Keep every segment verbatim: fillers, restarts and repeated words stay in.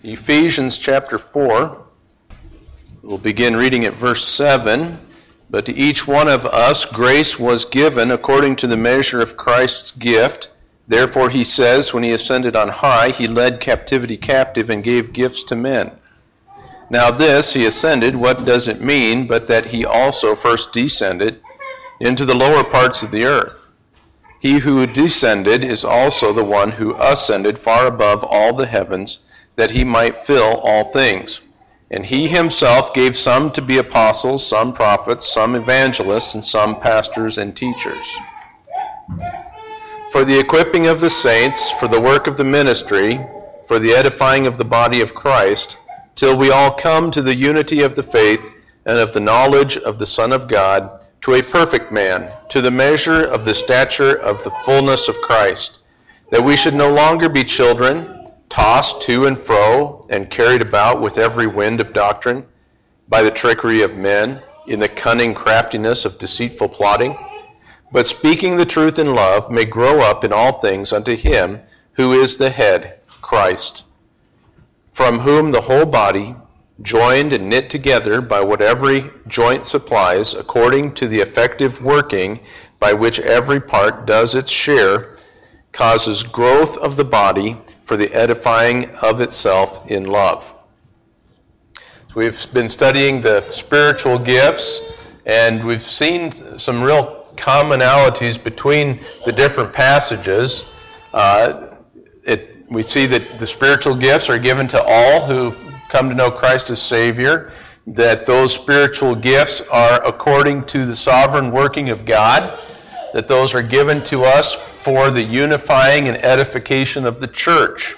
Ephesians chapter four. We'll begin reading at verse seven. But to each one of us grace was given according to the measure of Christ's gift. Therefore he says, when he ascended on high, he led captivity captive and gave gifts to men. Now this, he ascended, what does it mean but that he also first descended into the lower parts of the earth? He who descended is also the one who ascended far above all the heavens, that he might fill all things. And he himself gave some to be apostles, some prophets, some evangelists, and some pastors and teachers, for the equipping of the saints, for the work of the ministry, for the edifying of the body of Christ, till we all come to the unity of the faith and of the knowledge of the Son of God, to a perfect man, to the measure of the stature of the fullness of Christ, that we should no longer be children, tossed to and fro, and carried about with every wind of doctrine, by the trickery of men, in the cunning craftiness of deceitful plotting, but speaking the truth in love, may grow up in all things unto him who is the head, Christ, from whom the whole body, joined and knit together by what every joint supplies, according to the effective working by which every part does its share, causes growth of the body for the edifying of itself in love. So we've been studying the spiritual gifts, and we've seen some real commonalities between the different passages. Uh, it, we see that the spiritual gifts are given to all who come to know Christ as Savior, that those spiritual gifts are according to the sovereign working of God, that those are given to us for the unifying and edification of the church.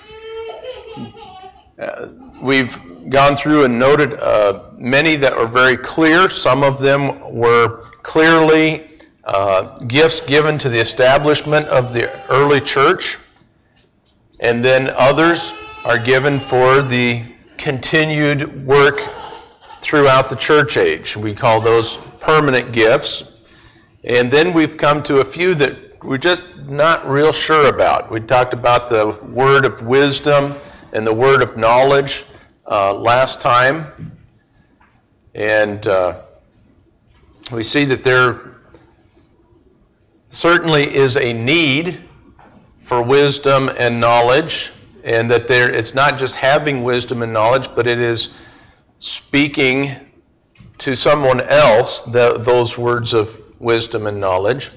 Uh, we've gone through and noted uh, many that were very clear. Some of them were clearly uh, gifts given to the establishment of the early church, and then others are given for the continued work throughout the church age. We call those permanent gifts. And then we've come to a few that we're just not real sure about. We talked about the word of wisdom and the word of knowledge uh, last time. And uh, we see that there certainly is a need for wisdom and knowledge, and that there it's not just having wisdom and knowledge, but it is speaking to someone else the, those words of wisdom and knowledge.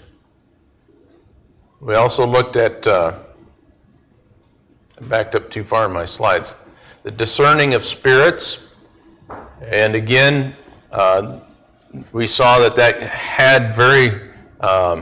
We also looked at, uh, I backed up too far in my slides, the discerning of spirits. And again, uh, we saw that that had very um,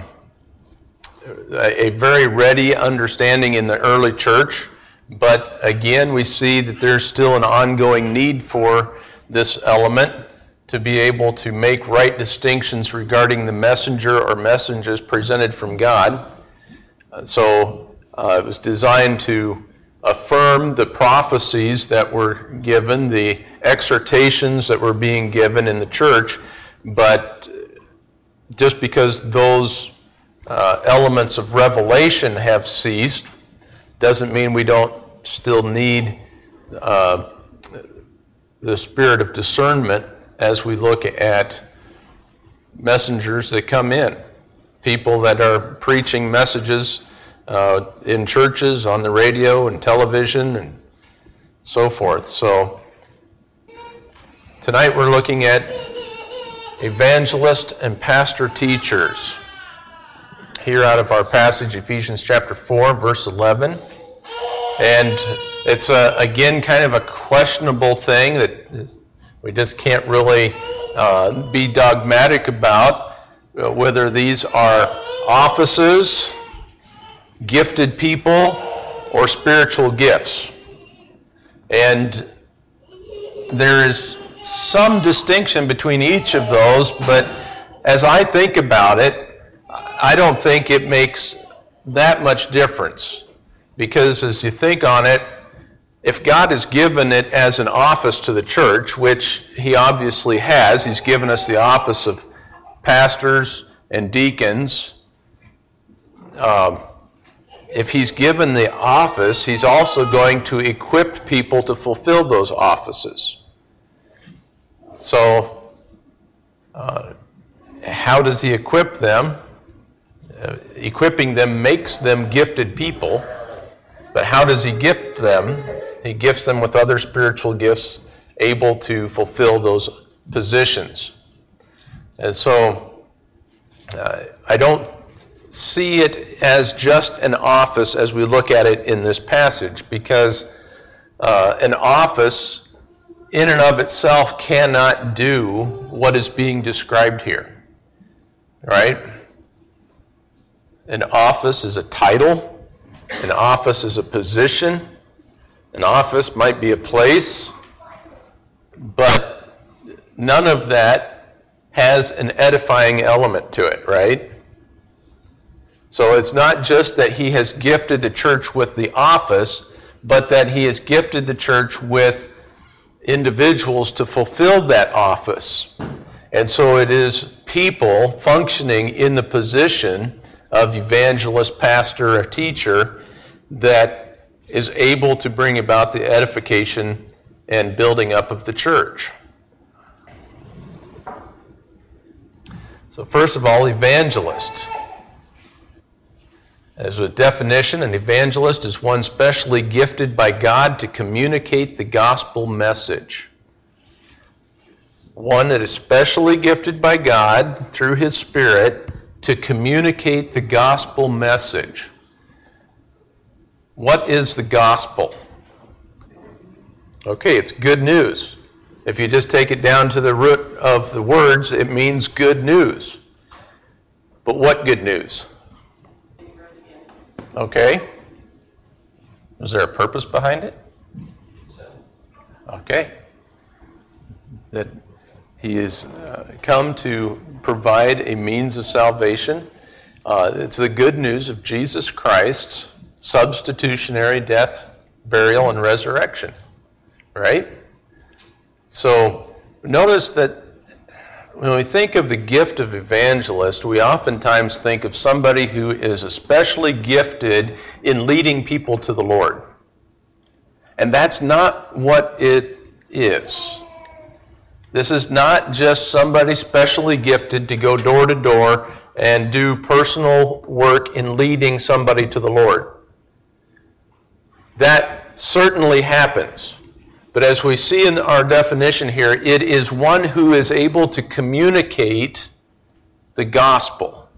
a very ready understanding in the early church. But again, we see that there's still an ongoing need for this element to be able to make right distinctions regarding the messenger or messages presented from God. Uh, so uh, it was designed to affirm the prophecies that were given, the exhortations that were being given in the church, but just because those uh, elements of revelation have ceased doesn't mean we don't still need uh, the spirit of discernment as we look at messengers that come in, people that are preaching messages uh, in churches, on the radio and television and so forth. So tonight we're looking at evangelist and pastor teachers. Here out of our passage, Ephesians chapter four, verse eleven. And it's, a, again, kind of a questionable thing that we just can't really uh, be dogmatic about, uh, whether these are offices, gifted people, or spiritual gifts. And there is some distinction between each of those, but as I think about it, I don't think it makes that much difference. Because as you think on it, if God has given it as an office to the church, which He obviously has, He's given us the office of pastors and deacons, um, if he's given the office, he's also going to equip people to fulfill those offices. So, uh, how does he equip them? Uh, equipping them makes them gifted people, but how does he gift them? He gifts them with other spiritual gifts able to fulfill those positions. And so, uh, I don't see it as just an office as we look at it in this passage, because uh, an office in and of itself cannot do what is being described here, right? An office is a title, an office is a position, an office might be a place, but none of that has an edifying element to it, right? So it's not just that he has gifted the church with the office, but that he has gifted the church with individuals to fulfill that office. And so it is people functioning in the position of evangelist, pastor, or teacher that is able to bring about the edification and building up of the church. So first of all, evangelist. As a definition, an evangelist is one specially gifted by God to communicate the gospel message. One that is specially gifted by God through His Spirit to communicate the gospel message. What is the gospel? Okay, it's good news. If you just take it down to the root of the words, it means good news. But what good news? Okay. Is there a purpose behind it? Okay. That he has uh, come to provide a means of salvation. Uh, it's the good news of Jesus Christ's substitutionary death, burial, and resurrection. Right? So notice that when we think of the gift of evangelist, we oftentimes think of somebody who is especially gifted in leading people to the Lord. And that's not what it is. This is not just somebody specially gifted to go door to door and do personal work in leading somebody to the Lord. That certainly happens. But as we see in our definition here, it is one who is able to communicate the gospel.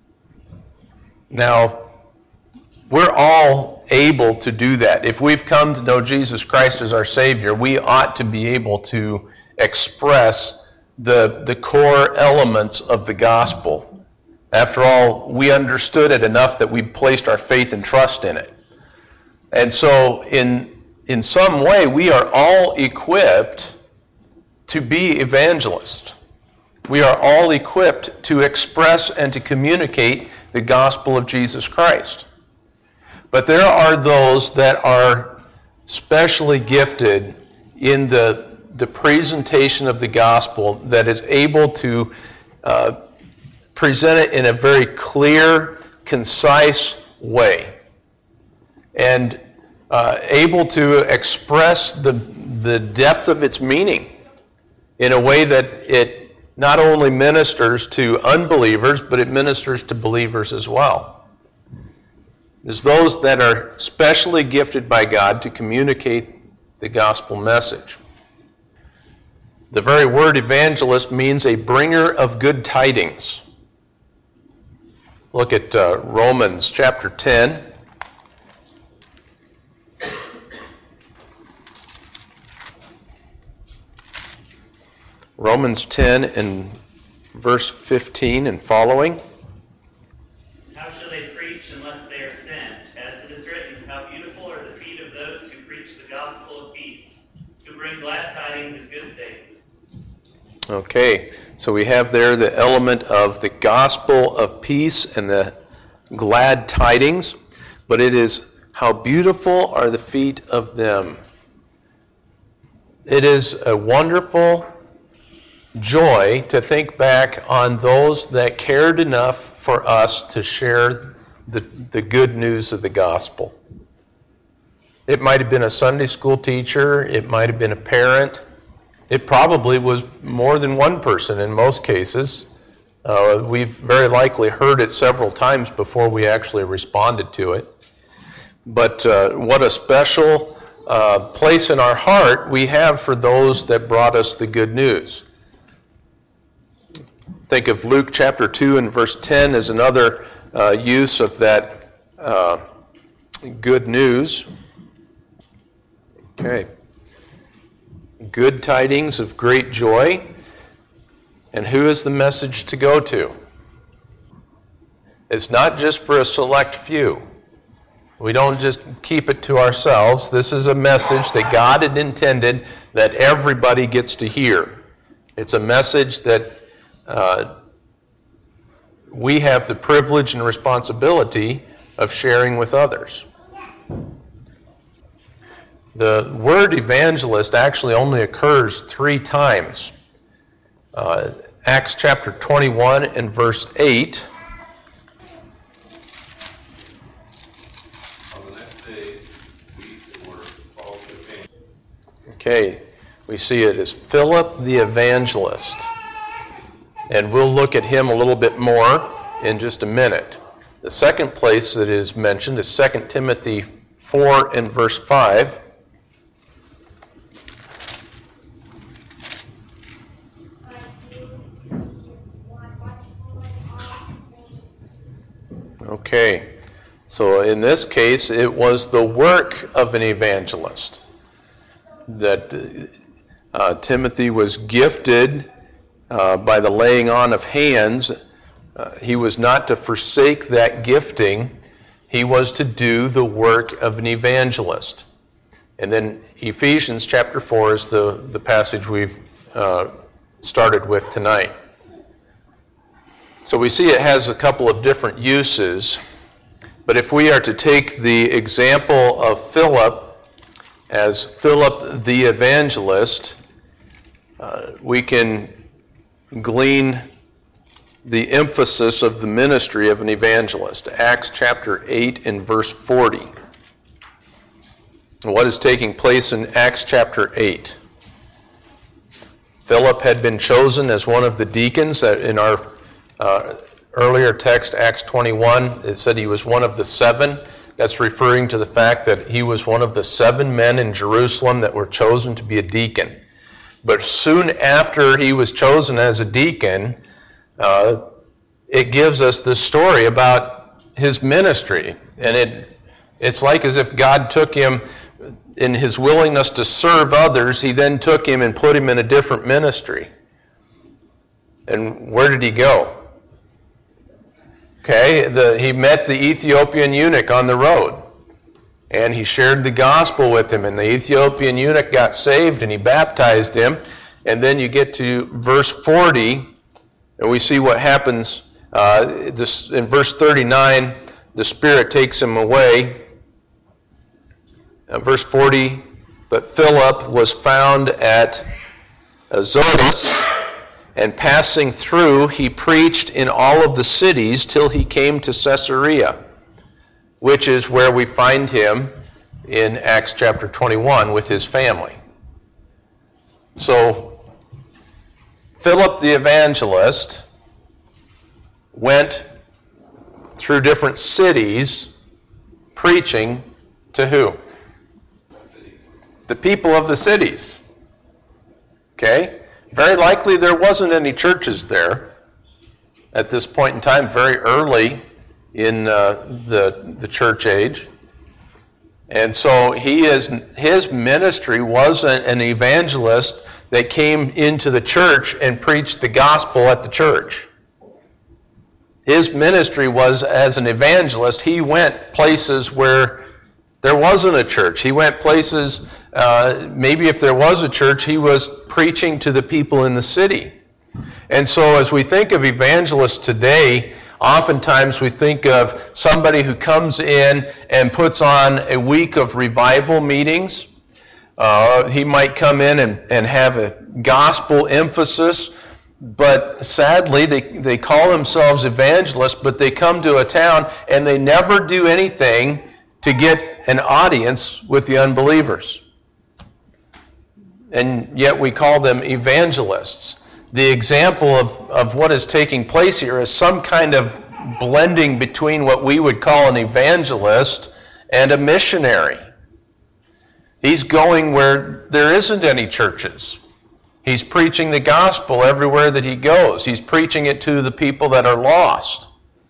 Now, we're all able to do that. If we've come to know Jesus Christ as our Savior, we ought to be able to express the, the core elements of the gospel. After all, we understood it enough that we placed our faith and trust in it. And so, in In some way, we are all equipped to be evangelists. We are all equipped to express and to communicate the gospel of Jesus Christ. But there are those that are specially gifted in the, the presentation of the gospel that is able to uh, present it in a very clear, concise way. And Uh, able to express the, the depth of its meaning in a way that it not only ministers to unbelievers, but it ministers to believers as well. It's those that are specially gifted by God to communicate the gospel message. The very word evangelist means a bringer of good tidings. Look at uh, Romans chapter ten. Romans ten and verse fifteen and following. How shall they preach unless they are sent? As it is written, how beautiful are the feet of those who preach the gospel of peace, who bring glad tidings of good things. Okay, so we have there the element of the gospel of peace and the glad tidings, but it is how beautiful are the feet of them. It is a wonderful joy to think back on those that cared enough for us to share the, the good news of the gospel. It might have been a Sunday school teacher. It might have been a parent. It probably was more than one person in most cases. Uh, we've very likely heard it several times before we actually responded to it. But uh, what a special uh, place in our heart we have for those that brought us the good news. Think of Luke chapter two and verse ten as another uh, use of that uh, good news. Okay. Good tidings of great joy. And who is the message to go to? It's not just for a select few. We don't just keep it to ourselves. This is a message that God had intended that everybody gets to hear. It's a message that uh, we have the privilege and responsibility of sharing with others. The word evangelist actually only occurs three times. Uh, Acts chapter twenty-one and verse eight. On the next day, we were called to evangelize. Okay, we see it as Philip the evangelist. And we'll look at him a little bit more in just a minute. The second place that is mentioned is Second Timothy four and verse five. Okay, so in this case, it was the work of an evangelist that uh, Timothy was gifted uh, by the laying on of hands. Uh, he was not to forsake that gifting. He was to do the work of an evangelist. And then Ephesians chapter four is the, the passage we've uh, started with tonight. So we see it has a couple of different uses, but if we are to take the example of Philip as Philip the evangelist, uh, we can glean the emphasis of the ministry of an evangelist. Acts chapter eight and verse forty. And what is taking place in Acts chapter eight? Philip had been chosen as one of the deacons in our Uh, earlier text, Acts twenty-one, it said he was one of the seven. That's referring to the fact that he was one of the seven men in Jerusalem that were chosen to be a deacon. But soon after he was chosen as a deacon, uh, it gives us this story about his ministry. And it it's like as if God took him in his willingness to serve others, he then took him and put him in a different ministry. And where did he go? Okay, the, he met the Ethiopian eunuch on the road, and he shared the gospel with him, and the Ethiopian eunuch got saved, and he baptized him. And then you get to verse forty, and we see what happens. Uh, this, in verse thirty-nine, the Spirit takes him away. Uh, verse forty, but Philip was found at Azotus, and passing through, he preached in all of the cities till he came to Caesarea, which is where we find him in Acts chapter twenty-one with his family. So, Philip the evangelist went through different cities preaching to who? The people of the cities. Okay? Very likely there wasn't any churches there at this point in time, very early in uh, the the church age. And so he is his ministry was an, an evangelist that came into the church and preached the gospel at the church. His ministry was as an evangelist. He went places where there wasn't a church. He went places, uh, maybe if there was a church, he was preaching to the people in the city. And so as we think of evangelists today, oftentimes we think of somebody who comes in and puts on a week of revival meetings. Uh, he might come in and, and have a gospel emphasis, But sadly, they, they call themselves evangelists, but they come to a town and they never do anything to get an audience with the unbelievers. And yet we call them evangelists. The example of, of what is taking place here is some kind of blending between what we would call an evangelist and a missionary. He's going where there isn't any churches. He's preaching the gospel everywhere that he goes. He's preaching it to the people that are lost.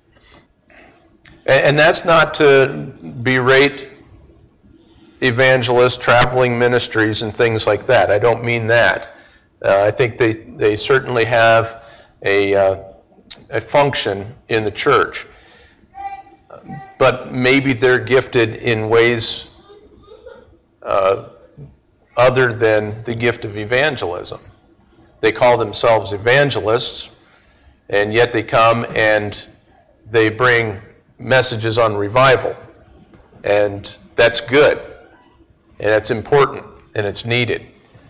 And that's not to berate evangelists, traveling ministries, and things like that. I don't mean that. Uh, I think they, they certainly have a, uh, a function in the church. But maybe they're gifted in ways uh, other than the gift of evangelism. They call themselves evangelists, and yet they come and they bring messages on revival. And that's good, and it's important, and it's needed.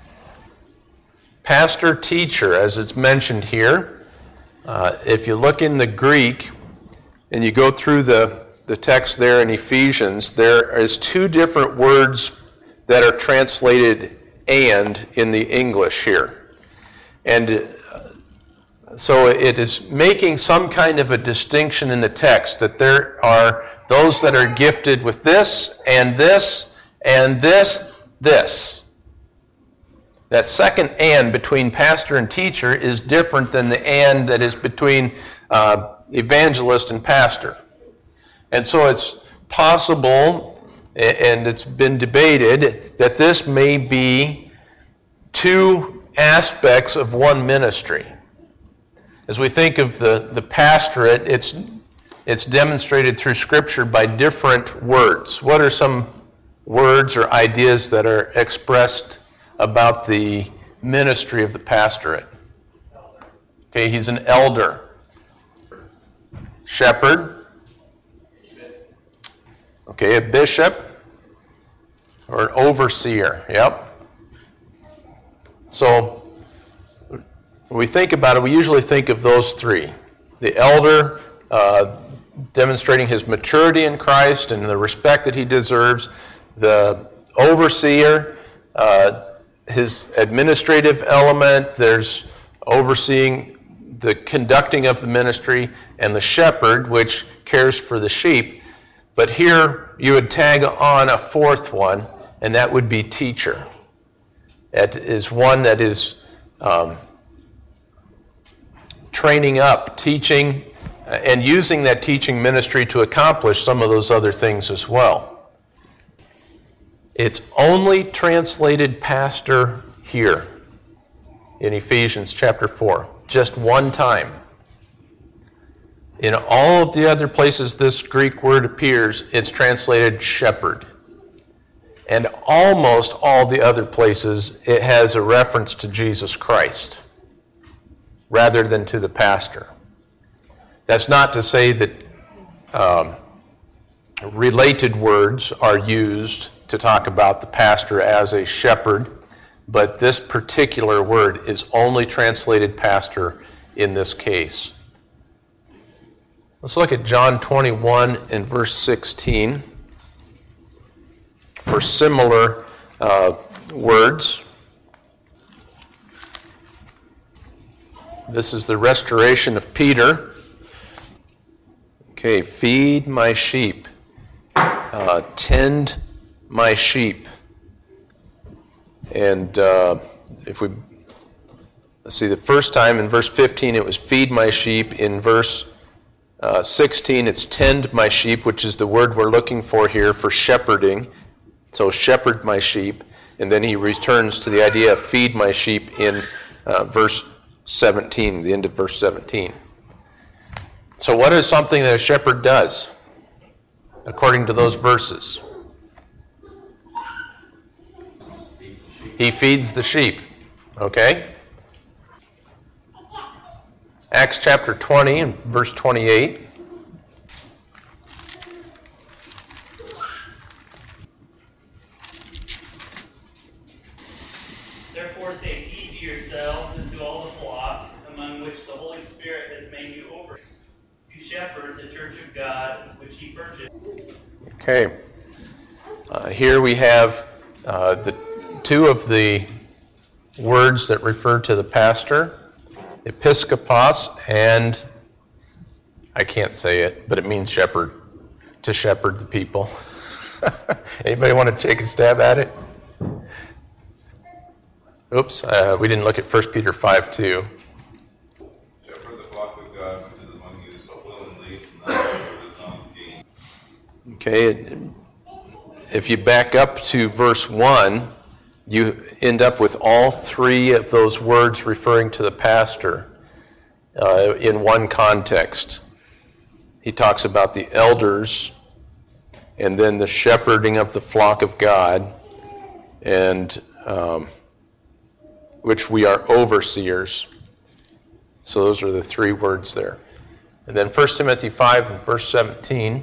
Pastor, teacher, as it's mentioned here, uh, if you look in the Greek and you go through the, the text there in Ephesians, there is two different words that are translated "and" in the English here. And so it is making some kind of a distinction in the text that there are those that are gifted with this and this and this, this. That second "and" between pastor and teacher is different than the "and" that is between uh, evangelist and pastor. And so it's possible, and it's been debated, that this may be two aspects of one ministry. As we think of the, the pastorate, it's, it's demonstrated through Scripture by different words. What are some words or ideas that are expressed about the ministry of the pastorate? Okay, he's an elder. Shepherd. Okay, a bishop or an overseer. Yep. So when we think about it, we usually think of those three. The elder, uh, demonstrating his maturity in Christ and the respect that he deserves. The overseer, uh, his administrative element. There's overseeing the conducting of the ministry. And the shepherd, which cares for the sheep. But here you would tag on a fourth one, and that would be teacher. That is one that is um, training up, teaching, and using that teaching ministry to accomplish some of those other things as well. It's only translated pastor here in Ephesians chapter four, just one time. In all of the other places this Greek word appears, it's translated shepherd. And almost all the other places, it has a reference to Jesus Christ rather than to the pastor. That's not to say that um, related words are used to talk about the pastor as a shepherd, but this particular word is only translated pastor in this case. Let's look at John twenty-one and verse sixteen for similar uh, words. This is the restoration of Peter. Okay, feed my sheep, uh, tend my sheep. And uh, if we, let's see, the first time in verse fifteen it was feed my sheep. In verse Uh, sixteen, it's tend my sheep, which is the word we're looking for here for shepherding. So shepherd my sheep. And then he returns to the idea of feed my sheep in uh, verse seventeen, the end of verse seventeen. So what is something that a shepherd does according to those verses? He feeds the sheep. Okay? Acts chapter twenty and verse twenty-eight. Therefore take heed to yourselves and to all the flock among which the Holy Spirit has made you over, to shepherd the church of God, which he purchased. Okay. Uh, here we have uh, the two of the words that refer to the pastor, episkopos, and I can't say it, but it means shepherd, to shepherd the people. Anybody want to take a stab at it? Oops, uh, we didn't look at First Peter five two. Shepherd the flock of God which is among you, so will and lead, not for his own gain. Okay, if you back up to verse one, you end up with all three of those words referring to the pastor uh, in one context. He talks about the elders, and then the shepherding of the flock of God, and um, which we are overseers. So those are the three words there. And then First Timothy five and verse seventeen.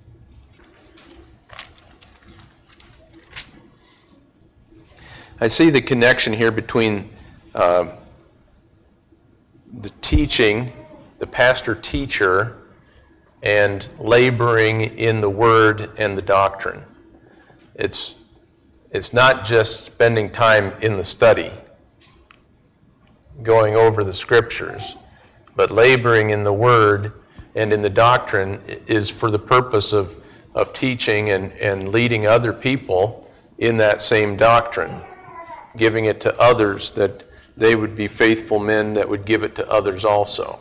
I see the connection here between uh, the teaching, the pastor-teacher, and laboring in the Word and the doctrine. It's, it's not just spending time in the study, going over the Scriptures, but laboring in the Word and in the doctrine is for the purpose of, of teaching and, and leading other people in that same doctrine, giving it to others that they would be faithful men that would give it to others also.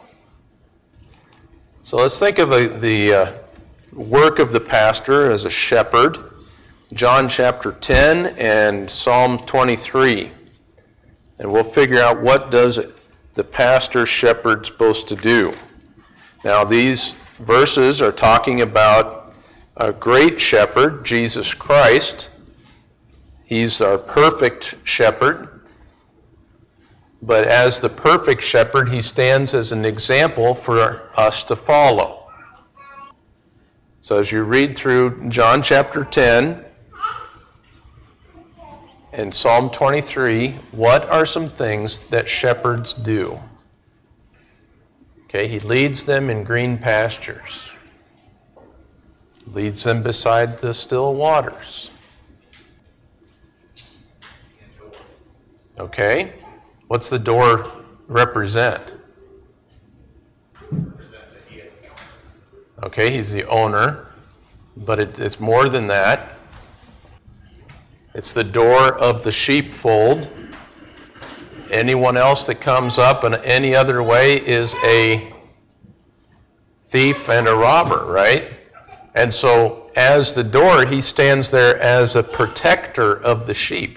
So let's think of a, the uh, work of the pastor as a shepherd. John chapter ten and Psalm twenty-three. And we'll figure out what does the pastor shepherd supposed to do. Now these verses are talking about a great shepherd, Jesus Christ. He's our perfect shepherd. But as the perfect shepherd, he stands as an example for us to follow. So as you read through John chapter ten and Psalm twenty-three, what are some things that shepherds do? Okay, he leads them in green pastures. Leads them beside the still waters. Okay, what's the door represent? Okay, he's the owner, but it, it's more than that. It's the door of the sheepfold. Anyone else that comes up in any other way is a thief and a robber, right? And so as the door, he stands there as a protector of the sheep.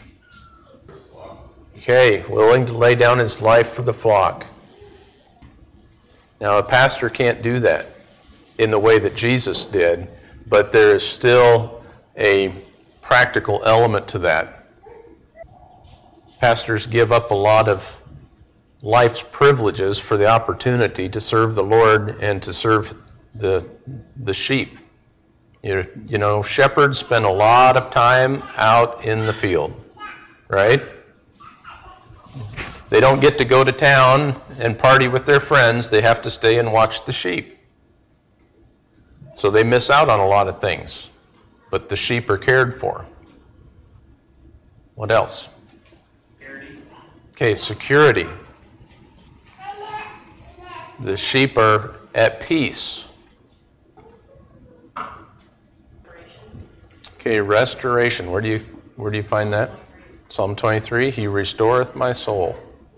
Okay, willing to lay down his life for the flock. Now, a pastor can't do that in the way that Jesus did, but there is still a practical element to that. Pastors give up a lot of life's privileges for the opportunity to serve the Lord and to serve the the sheep. You, you know, shepherds spend a lot of time out in the field, right? They don't get to go to town and party with their friends. They have to stay and watch the sheep. So they miss out on a lot of things. But the sheep are cared for. What else? Security. Okay, security. The sheep are at peace. Okay, restoration. Where do you where do you find that? Psalm twenty-three, he restoreth my soul.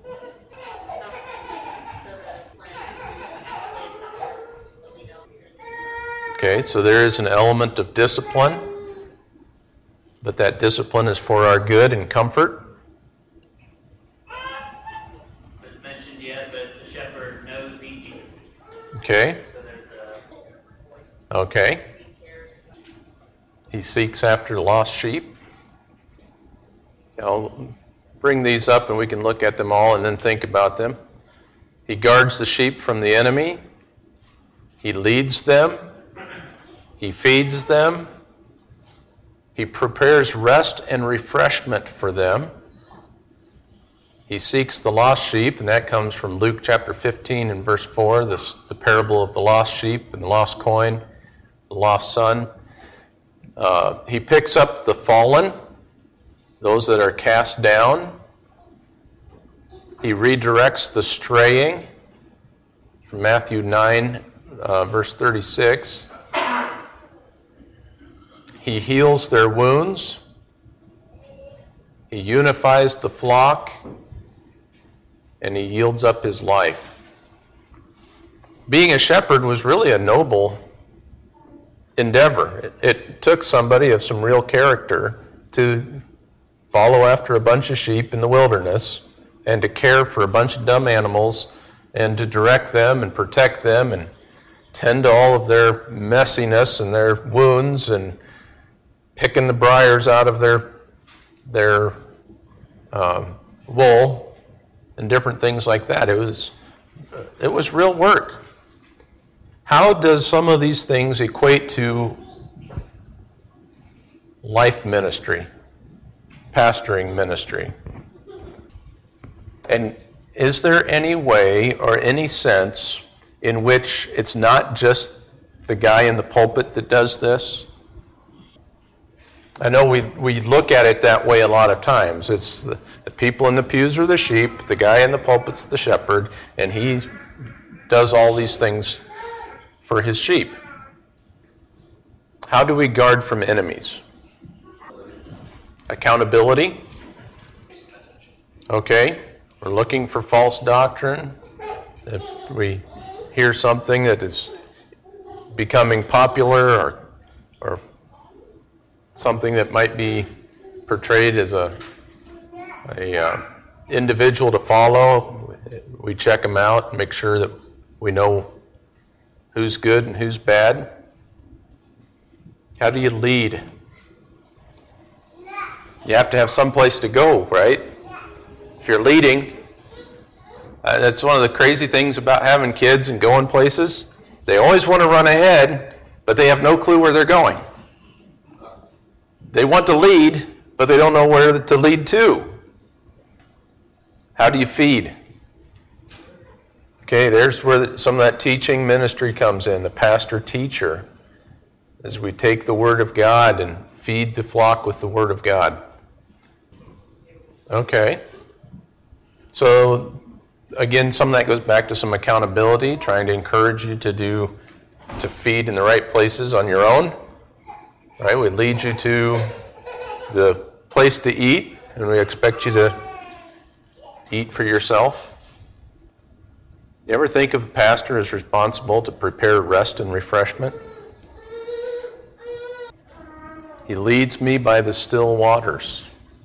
Okay, so there is an element of discipline, but that discipline is for our good and comfort. As mentioned yet, but the shepherd knows each. Okay. So there's a Okay. He seeks after lost sheep. I'll bring these up and we can look at them all and then think about them. He guards the sheep from the enemy. He leads them. He feeds them. He prepares rest and refreshment for them. He seeks the lost sheep, and that comes from Luke chapter fifteen and verse four, this, the parable of the lost sheep and the lost coin, the lost son. Uh, he picks up the fallen, those that are cast down. He redirects the straying, from Matthew nine, uh, verse thirty-six. He heals their wounds. He unifies the flock, and he yields up his life. Being a shepherd was really a noble endeavor. It, it took somebody of some real character to follow after a bunch of sheep in the wilderness and to care for a bunch of dumb animals and to direct them and protect them and tend to all of their messiness and their wounds and picking the briars out of their their um, wool and different things like that. It was it was real work. How does some of these things equate to life ministry, pastoring ministry? And is there any way or any sense in which it's not just the guy in the pulpit that does this? I know we we look at it that way a lot of times. It's the, the people in the pews are the sheep, the guy in the pulpit's the shepherd, and he does all these things for his sheep. How do we guard from enemies? Accountability. Okay, we're looking for false doctrine. If we hear something that is becoming popular or or something that might be portrayed as a, a uh, individual to follow, we check them out and make sure that we know who's good and who's bad. How do you lead? You have to have some place to go, right? If you're leading, uh, that's one of the crazy things about having kids and going places. They always want to run ahead, but they have no clue where they're going. They want to lead, but they don't know where to lead to. How do you feed? Okay, there's where some of that teaching ministry comes in, the pastor-teacher, as we take the Word of God and feed the flock with the Word of God. Okay. So, again, some of that goes back to some accountability, trying to encourage you to do, to feed in the right places on your own. Right? We lead you to the place to eat, and we expect you to eat for yourself. You ever think of a pastor as responsible to prepare rest and refreshment? He leads me by the still waters.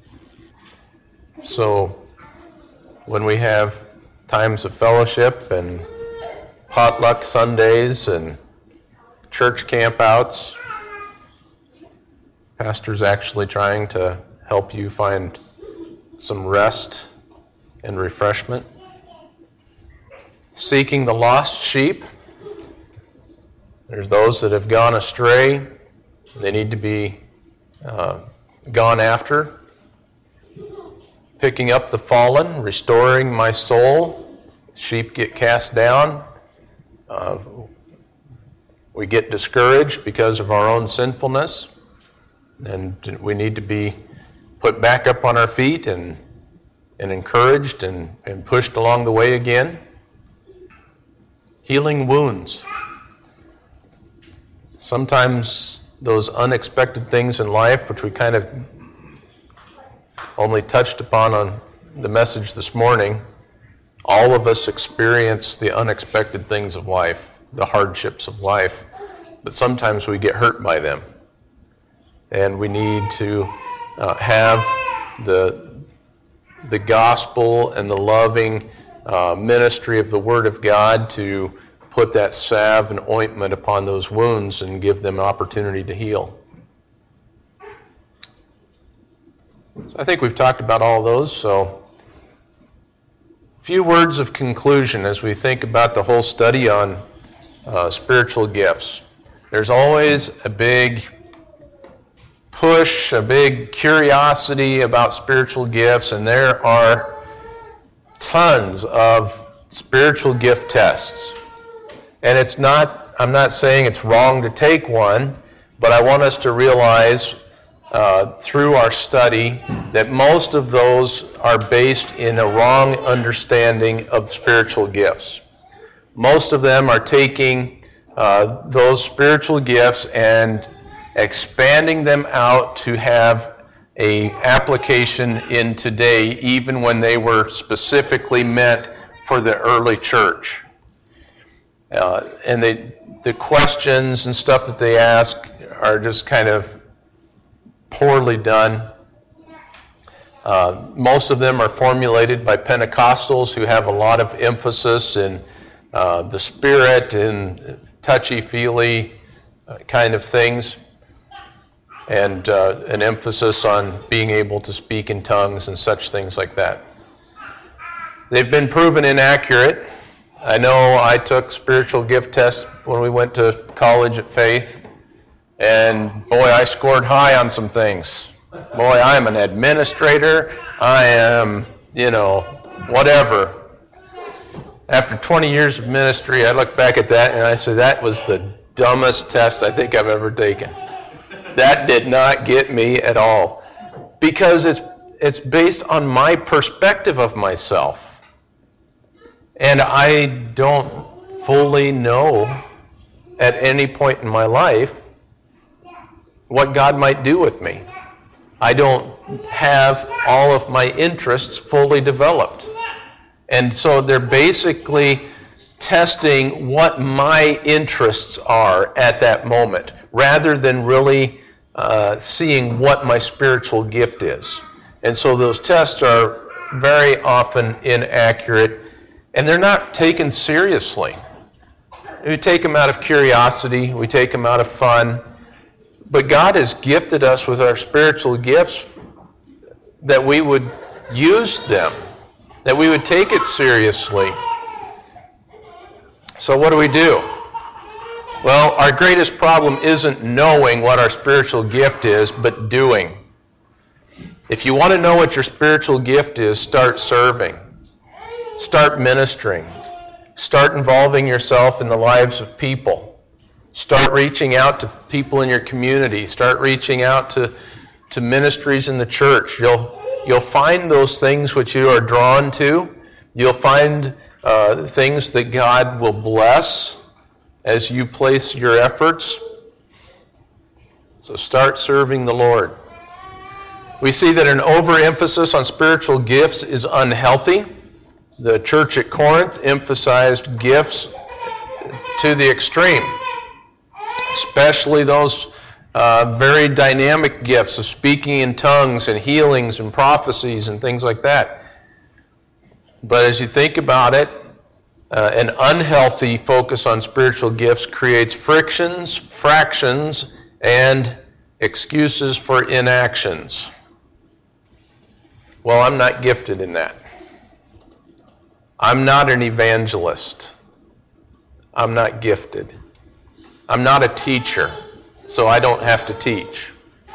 So when we have times of fellowship and potluck Sundays and church campouts, pastor's actually trying to help you find some rest and refreshment. Seeking the lost sheep. There's those that have gone astray. They need to be uh, gone after. Picking up the fallen, restoring my soul. Sheep get cast down. Uh, we get discouraged because of our own sinfulness. And we need to be put back up on our feet and and encouraged and, and pushed along the way again. Healing wounds. Sometimes those unexpected things in life, which we kind of only touched upon on the message this morning, all of us experience the unexpected things of life, the hardships of life, but sometimes we get hurt by them. And we need to uh, have the the gospel and the loving uh, ministry of the Word of God to put that salve and ointment upon those wounds and give them an opportunity to heal. So I think we've talked about all those, so a few words of conclusion as we think about the whole study on uh, spiritual gifts. There's always a big push, a big curiosity about spiritual gifts, and there are tons of spiritual gift tests. And it's not, I'm not saying it's wrong to take one, but I want us to realize uh, through our study that most of those are based in a wrong understanding of spiritual gifts. Most of them are taking uh, those spiritual gifts and expanding them out to have a application in today, even when they were specifically meant for the early church. Uh, and they, the questions and stuff that they ask are just kind of poorly done. Uh, most of them are formulated by Pentecostals who have a lot of emphasis in uh, the Spirit and touchy-feely uh, kind of things, and uh, an emphasis on being able to speak in tongues and such things like that. They've been proven inaccurate. I know I took spiritual gift tests when we went to college at Faith, and boy, I scored high on some things. Boy, I'm an administrator. I am, you know, whatever. After twenty years of ministry, I look back at that and I say, that was the dumbest test I think I've ever taken. That did not get me at all. Because it's it's based on my perspective of myself. And I don't fully know at any point in my life what God might do with me. I don't have all of my interests fully developed. And so they're basically testing what my interests are at that moment, rather than really uh, seeing what my spiritual gift is. And so those tests are very often inaccurate, and they're not taken seriously. We take them out of curiosity, we take them out of fun, but God has gifted us with our spiritual gifts that we would use them, that we would take it seriously. So what do we do? Well, our greatest problem isn't knowing what our spiritual gift is, but doing. If you want to know what your spiritual gift is, start serving. Start ministering. Start involving yourself in the lives of people. Start reaching out to people in your community. Start reaching out to, to ministries in the church. You'll, you'll find those things which you are drawn to. You'll find uh, things that God will bless as you place your efforts. So start serving the Lord. We see that an overemphasis on spiritual gifts is unhealthy. The church at Corinth emphasized gifts to the extreme, especially those uh, very dynamic gifts of speaking in tongues and healings and prophecies and things like that. But as you think about it, uh, an unhealthy focus on spiritual gifts creates frictions, fractions, and excuses for inactions. Well, I'm not gifted in that. I'm not an evangelist. I'm not gifted. I'm not a teacher, so I don't have to teach.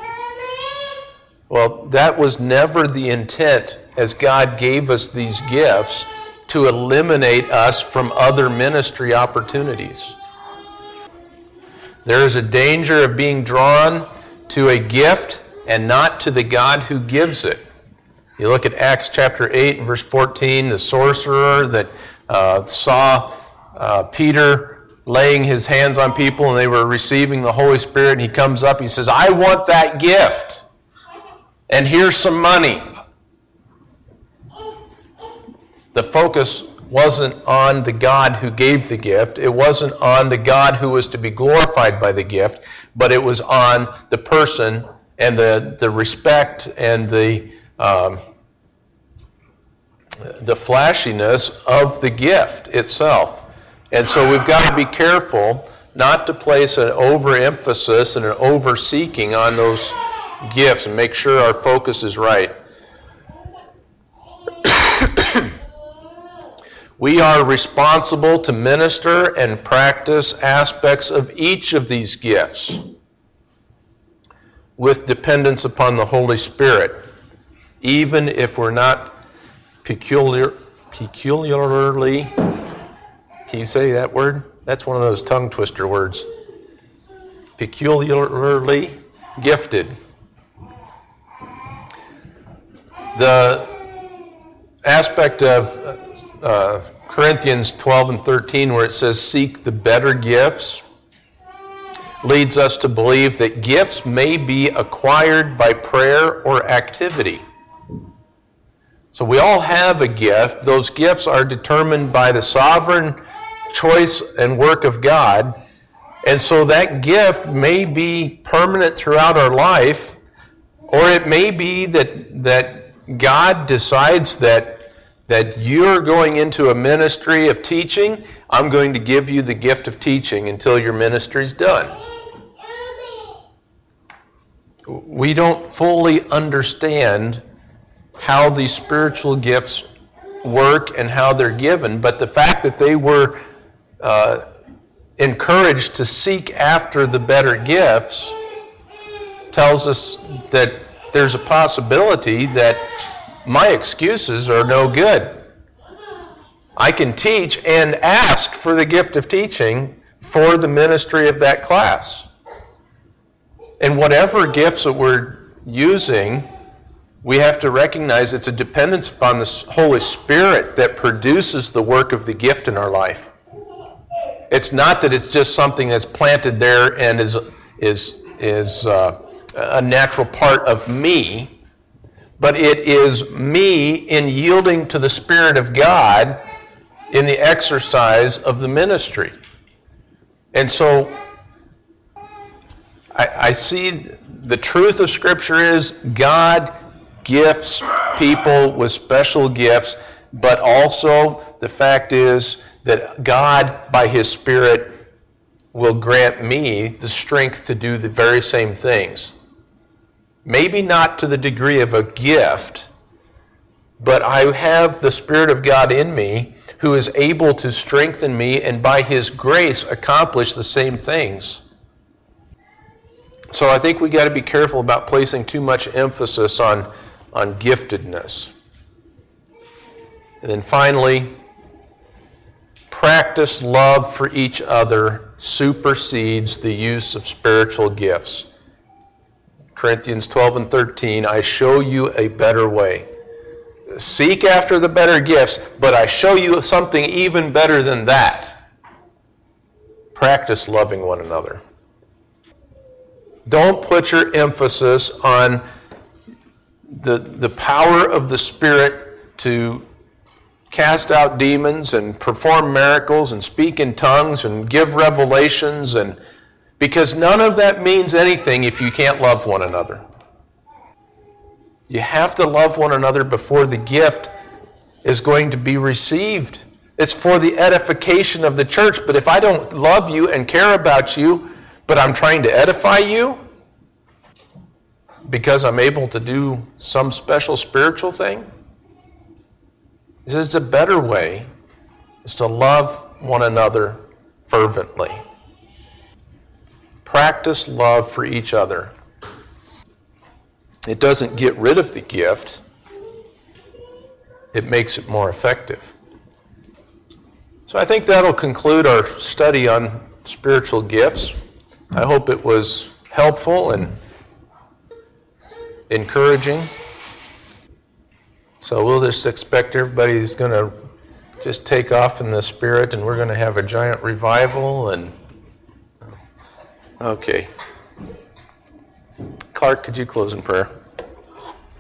Well, that was never the intent as God gave us these gifts to eliminate us from other ministry opportunities. There is a danger of being drawn to a gift and not to the God who gives it. You look at Acts chapter eight and verse fourteen, the sorcerer that uh, saw uh, Peter laying his hands on people and they were receiving the Holy Spirit, and he comes up, he says, I want that gift, and here's some money. The focus wasn't on the God who gave the gift, it wasn't on the God who was to be glorified by the gift, but it was on the person and the, the respect and the um, the flashiness of the gift itself. And so we've got to be careful not to place an overemphasis and an over-seeking on those gifts and make sure our focus is right. We are responsible to minister and practice aspects of each of these gifts with dependence upon the Holy Spirit, even if we're not peculiar, peculiarly, can you say that word? That's one of those tongue twister words. Peculiarly gifted. The aspect of uh, Corinthians twelve and thirteen where it says seek the better gifts leads us to believe that gifts may be acquired by prayer or activity. So we all have a gift. Those gifts are determined by the sovereign choice and work of God. And so that gift may be permanent throughout our life, or it may be that that God decides that that you're going into a ministry of teaching. I'm going to give you the gift of teaching until your ministry's done. We don't fully understand how these spiritual gifts work and how they're given, but the fact that they were uh, encouraged to seek after the better gifts tells us that there's a possibility that my excuses are no good. I can teach and ask for the gift of teaching for the ministry of that class. And whatever gifts that we're using, we have to recognize it's a dependence upon the Holy Spirit that produces the work of the gift in our life. It's not that it's just something that's planted there and is is is uh, a natural part of me, but it is me in yielding to the Spirit of God in the exercise of the ministry. And so I, I see the truth of Scripture is God gifts people with special gifts, but also the fact is that God, by His Spirit, will grant me the strength to do the very same things. Maybe not to the degree of a gift, but I have the Spirit of God in me who is able to strengthen me and by His grace accomplish the same things. So I think we got to be careful about placing too much emphasis on, on giftedness. And then finally, practice love for each other supersedes the use of spiritual gifts. Corinthians twelve and thirteen, I show you a better way. Seek after the better gifts, but I show you something even better than that. Practice loving one another. Don't put your emphasis on the, the power of the Spirit to cast out demons and perform miracles and speak in tongues and give revelations, and because none of that means anything if you can't love one another. You have to love one another before the gift is going to be received. It's for the edification of the church, but if I don't love you and care about you, but I'm trying to edify you because I'm able to do some special spiritual thing, he says a better way is to love one another fervently. Practice love for each other. It doesn't get rid of the gift. It makes it more effective. So I think that'll conclude our study on spiritual gifts. I hope it was helpful and encouraging. So we'll just expect everybody's going to just take off in the Spirit, and we're going to have a giant revival. And okay. Clark, could you close in prayer?